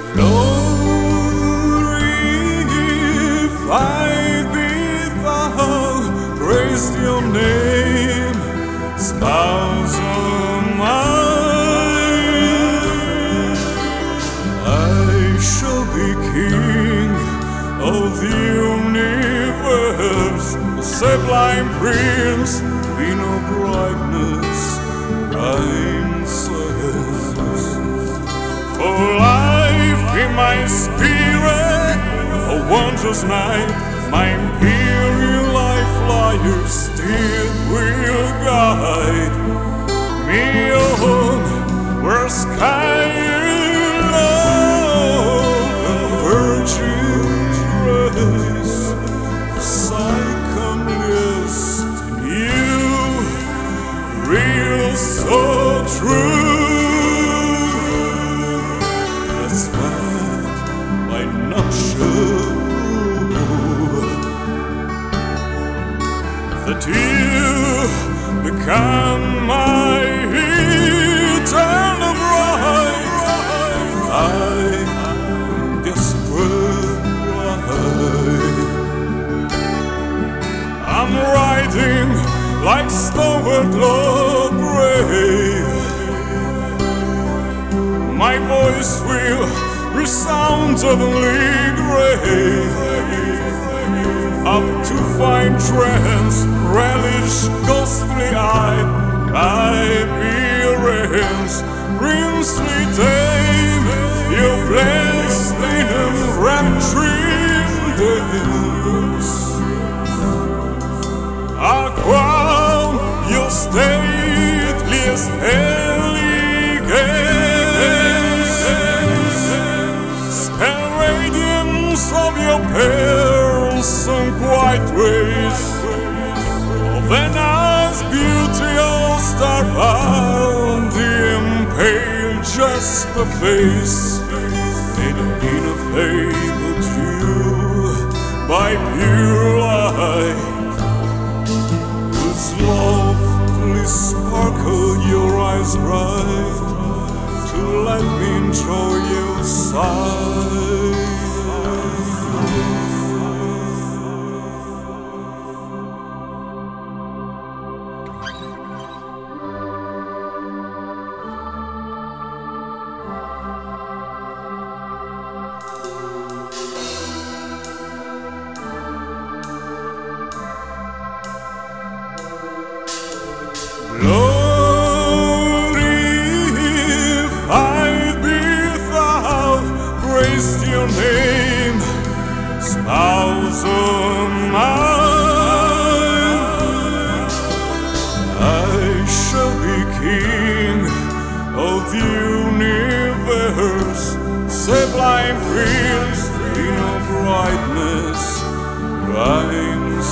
Lord, if I without praise your name, spouse of mine, I shall be king of the universe, a sublime prince, queen of brightness, rhymes for life in my spirit, a wondrous night, my imperial life flyer still will guide me on where sky love and virgin grace, as I come list in you, real so true. That's why I'm not sure that you become my eternal bride. I'm desperate bride. I'm riding like stalwart Lord brave. My voice will resound heavenly grave. Up to find trance, relish ghostly eyed, appearance, princely dame, your blessed in enrapturing days. I'll crown your stateliest elegance, spell radiance of your pearls and quiet ways, of an eyes beauty all star found, the impaled jasper face, in a fabled dew by pure light, whose lovely sparkle your eyes bright, to let me enjoy your sight. Lord, if I without praised your name, spouse of mine, I shall be king of the universe, sublime prince, queen of brightness, rhymes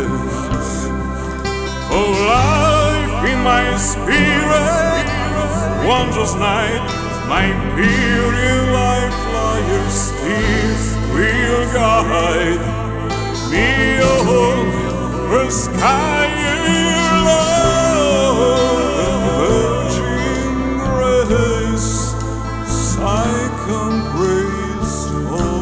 for life in my spirit, wondrous night, my imperial life flyer still will guide me on where sky love and virgin grace, I can praise for